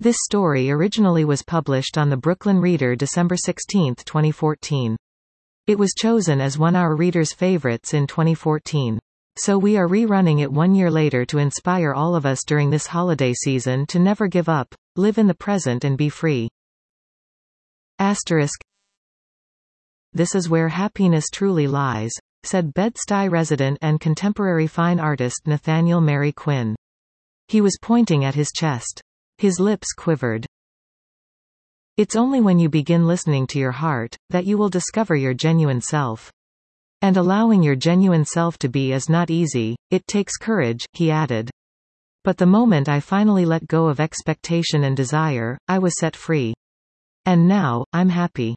This story originally was published on the Brooklyn Reader December 16, 2014. It was chosen as one of our readers' favorites in 2014. So we are rerunning it 1 year later to inspire all of us during this holiday season to never give up, live in the present and be free. Asterisk. This is where happiness truly lies, said Bed-Stuy resident and contemporary fine artist Nathaniel Mary Quinn. He was pointing at his chest. His lips quivered. It's only when you begin listening to your heart, that you will discover your genuine self. And allowing your genuine self to be is not easy, it takes courage, he added. But the moment I finally let go of expectation and desire, I was set free. And now, I'm happy.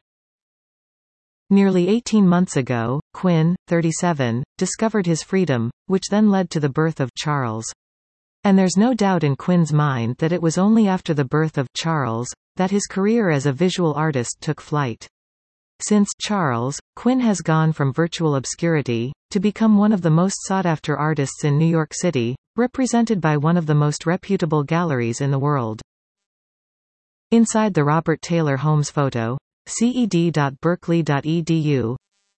Nearly 18 months ago, Quinn, 37, discovered his freedom, which then led to the birth of Charles. And there's no doubt in Quinn's mind that it was only after the birth of Charles that his career as a visual artist took flight. Since Charles, Quinn has gone from virtual obscurity to become one of the most sought-after artists in New York City, represented by one of the most reputable galleries in the world. Inside the Robert Taylor Holmes photo, ced.berkeley.edu.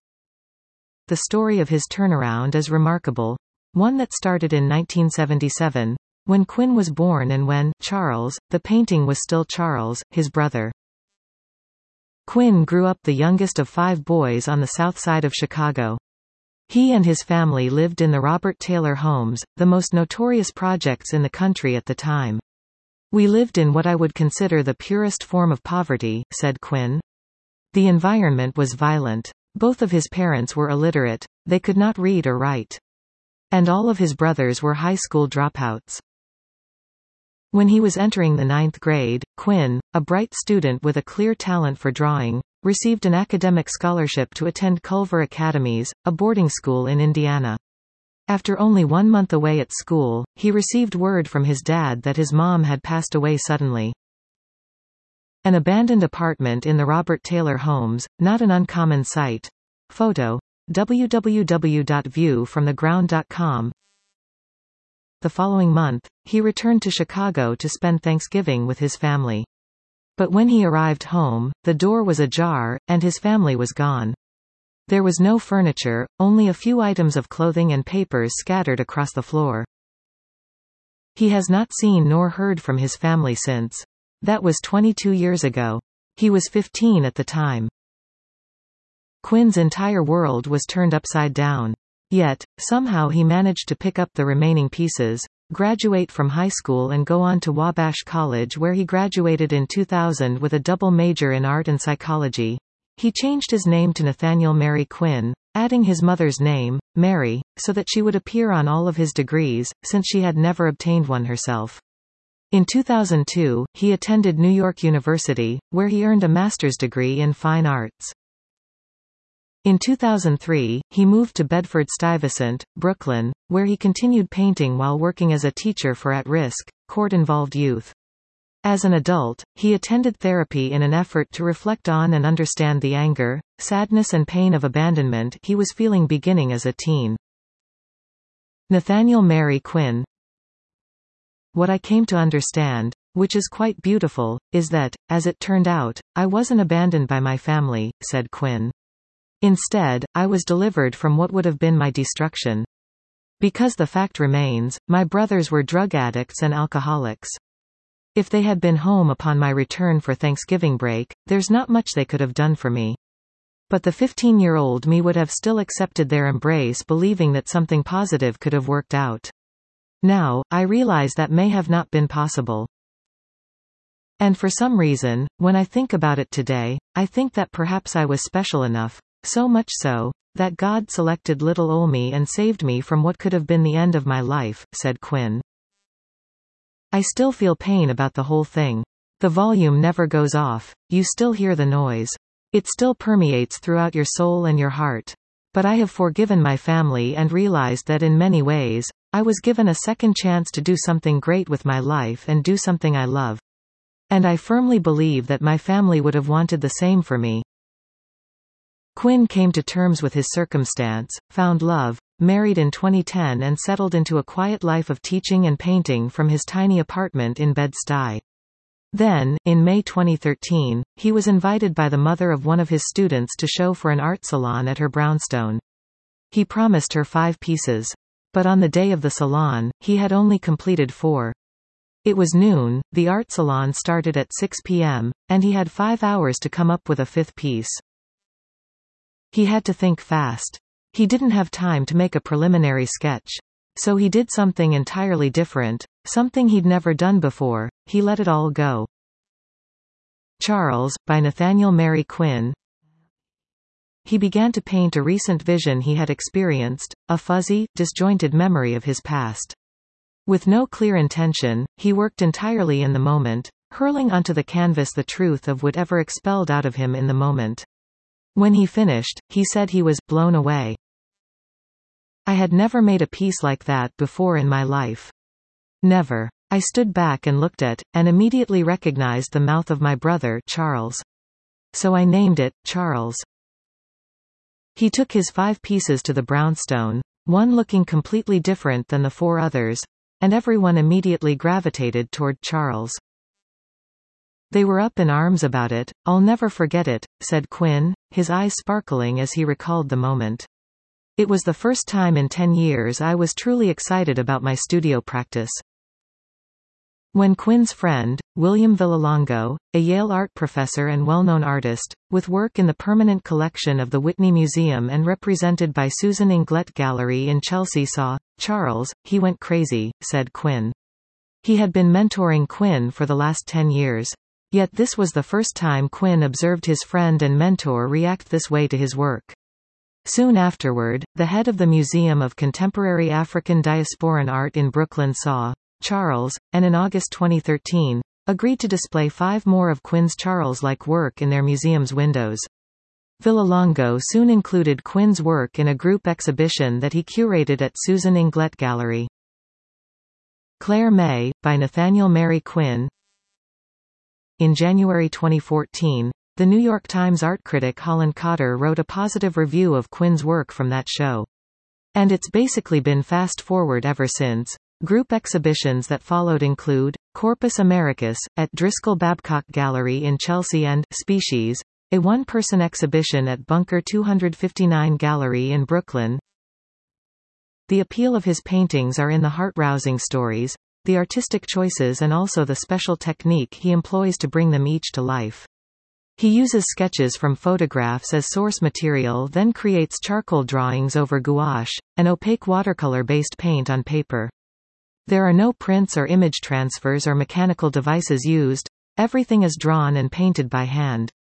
The story of his turnaround is remarkable. One that started in 1977, when Quinn was born and when Charles, the painting was still Charles, his brother. Quinn grew up the youngest of 5 boys on the south side of Chicago. He and his family lived in the Robert Taylor homes, the most notorious projects in the country at the time. We lived in what I would consider the purest form of poverty, said Quinn. The environment was violent. Both of his parents were illiterate. They could not read or write. And all of his brothers were high school dropouts. When he was entering the 9th grade, Quinn, a bright student with a clear talent for drawing, received an academic scholarship to attend Culver Academies, a boarding school in Indiana. After only 1 month away at school, he received word from his dad that his mom had passed away suddenly. An abandoned apartment in the Robert Taylor homes, not an uncommon sight. Photo. www.viewfromtheground.com. The following month, he returned to Chicago to spend Thanksgiving with his family. But when he arrived home, the door was ajar, and his family was gone. There was no furniture, only a few items of clothing and papers scattered across the floor. He has not seen nor heard from his family since. That was 22 years ago. He was 15 at the time. Quinn's entire world was turned upside down. Yet, somehow he managed to pick up the remaining pieces, graduate from high school and go on to Wabash College where he graduated in 2000 with a double major in art and psychology. He changed his name to Nathaniel Mary Quinn, adding his mother's name, Mary, so that she would appear on all of his degrees, since she had never obtained one herself. In 2002, he attended New York University, where he earned a master's degree in fine arts. In 2003, he moved to Bedford-Stuyvesant, Brooklyn, where he continued painting while working as a teacher for at-risk, court-involved youth. As an adult, he attended therapy in an effort to reflect on and understand the anger, sadness and pain of abandonment he was feeling beginning as a teen. Nathaniel Mary Quinn. What I came to understand, which is quite beautiful, is that, as it turned out, I wasn't abandoned by my family, said Quinn. Instead, I was delivered from what would have been my destruction. Because the fact remains, my brothers were drug addicts and alcoholics. If they had been home upon my return for Thanksgiving break, there's not much they could have done for me. But the 15-year-old me would have still accepted their embrace, believing that something positive could have worked out. Now, I realize that may have not been possible. And for some reason, when I think about it today, I think that perhaps I was special enough. So much so, that God selected little ol' me and saved me from what could have been the end of my life, said Quinn. I still feel pain about the whole thing. The volume never goes off, you still hear the noise. It still permeates throughout your soul and your heart. But I have forgiven my family and realized that in many ways, I was given a second chance to do something great with my life and do something I love. And I firmly believe that my family would have wanted the same for me. Quinn came to terms with his circumstance, found love, married in 2010 and settled into a quiet life of teaching and painting from his tiny apartment in Bed-Stuy. Then, in May 2013, he was invited by the mother of one of his students to show for an art salon at her brownstone. He promised her 5 pieces. But on the day of the salon, he had only completed 4. It was noon, the art salon started at 6 p.m., and he had 5 hours to come up with a 5th piece. He had to think fast. He didn't have time to make a preliminary sketch. So he did something entirely different, something he'd never done before. He let it all go. Charles, by Nathaniel Mary Quinn. He began to paint a recent vision he had experienced, a fuzzy, disjointed memory of his past. With no clear intention, he worked entirely in the moment, hurling onto the canvas the truth of whatever expelled out of him in the moment. When he finished, he said he was blown away. I had never made a piece like that before in my life. Never. I stood back and looked at, and immediately recognized the mouth of my brother, Charles. So I named it, Charles. He took his 5 pieces to the brownstone, one looking completely different than the 4 others, and everyone immediately gravitated toward Charles. They were up in arms about it. I'll never forget it, said Quinn, his eyes sparkling as he recalled the moment. It was the first time in 10 years I was truly excited about my studio practice. When Quinn's friend, William Villalongo, a Yale art professor and well-known artist, with work in the permanent collection of the Whitney Museum and represented by Susan Inglet Gallery in Chelsea, saw Charles, he went crazy, said Quinn. He had been mentoring Quinn for the last 10 years. Yet this was the first time Quinn observed his friend and mentor react this way to his work. Soon afterward, the head of the Museum of Contemporary African Diasporan Art in Brooklyn saw Charles, and in August 2013, agreed to display 5 more of Quinn's Charles-like work in their museum's windows. Villalongo soon included Quinn's work in a group exhibition that he curated at Susan Inglet Gallery. Claire May, by Nathaniel Mary Quinn. In January 2014, the New York Times art critic Holland Cotter wrote a positive review of Quinn's work from that show. And it's basically been fast-forward ever since. Group exhibitions that followed include Corpus Americus, at Driscoll Babcock Gallery in Chelsea and Species, a one-person exhibition at Bunker 259 Gallery in Brooklyn. The appeal of his paintings are in the heart-rousing stories, the artistic choices and also the special technique he employs to bring them each to life. He uses sketches from photographs as source material, then creates charcoal drawings over gouache, an opaque watercolor-based paint on paper. There are no prints or image transfers or mechanical devices used. Everything is drawn and painted by hand.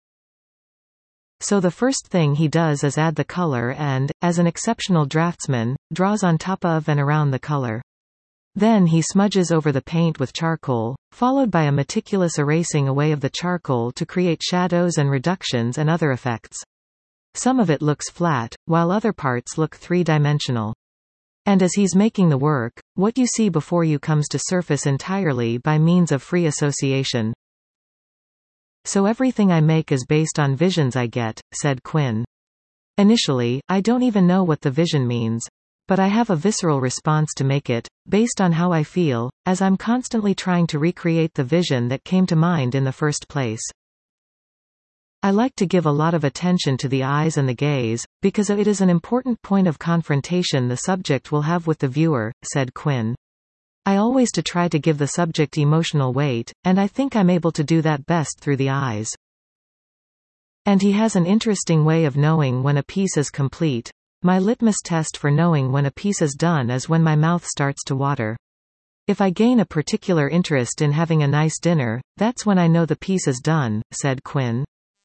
So the first thing he does is add the color and, as an exceptional draftsman, draws on top of and around the color. Then he smudges over the paint with charcoal, followed by a meticulous erasing away of the charcoal to create shadows and reductions and other effects. Some of it looks flat, while other parts look three-dimensional. And as he's making the work, what you see before you comes to surface entirely by means of free association. So everything I make is based on visions I get, said Quinn. Initially, I don't even know what the vision means. But I have a visceral response to make it, based on how I feel, as I'm constantly trying to recreate the vision that came to mind in the first place. I like to give a lot of attention to the eyes and the gaze, because it is an important point of confrontation the subject will have with the viewer, said Quinn. I always try to give the subject emotional weight, and I think I'm able to do that best through the eyes. And he has an interesting way of knowing when a piece is complete. My litmus test for knowing when a piece is done is when my mouth starts to water. If I gain a particular interest in having a nice dinner, that's when I know the piece is done, said Quinn.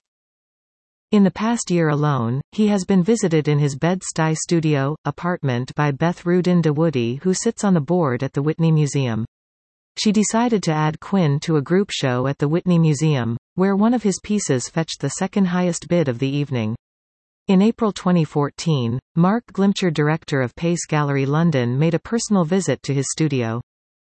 In the past year alone, he has been visited in his Bed-Stuy studio, apartment by Beth Rudin de Woody, who sits on the board at the Whitney Museum. She decided to add Quinn to a group show at the Whitney Museum, where one of his pieces fetched the second highest bid of the evening. In April 2014, Mark Glimcher, director of Pace Gallery London, made a personal visit to his studio.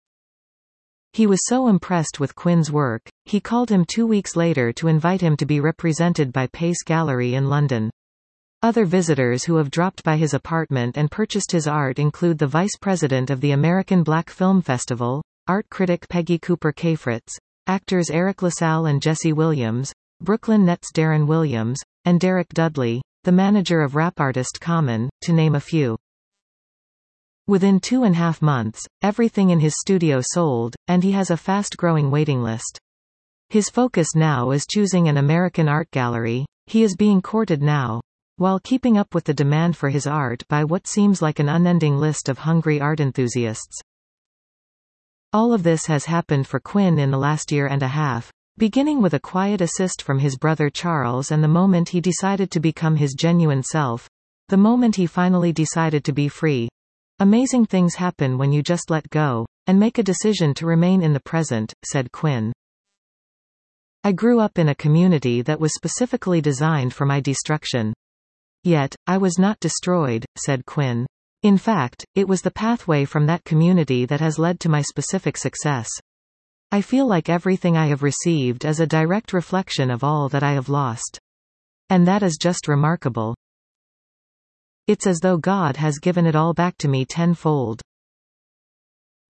He was so impressed with Quinn's work, he called him 2 weeks later to invite him to be represented by Pace Gallery in London. Other visitors who have dropped by his apartment and purchased his art include the vice president of the American Black Film Festival, art critic Peggy Cooper Kafritz, actors Eric LaSalle and Jesse Williams, Brooklyn Nets Darren Williams, and Derek Dudley, the manager of rap artist Common, to name a few. Within 2.5 months, everything in his studio sold, and he has a fast-growing waiting list. His focus now is choosing an American art gallery. He is being courted now, while keeping up with the demand for his art by what seems like an unending list of hungry art enthusiasts. All of this has happened for Quinn in the last year and a half, beginning with a quiet assist from his brother Charles and the moment he decided to become his genuine self, the moment he finally decided to be free. Amazing things happen when you just let go, and make a decision to remain in the present, said Quinn. I grew up in a community that was specifically designed for my destruction. Yet, I was not destroyed, said Quinn. In fact, it was the pathway from that community that has led to my specific success. I feel like everything I have received is a direct reflection of all that I have lost. And that is just remarkable. It's as though God has given it all back to me tenfold.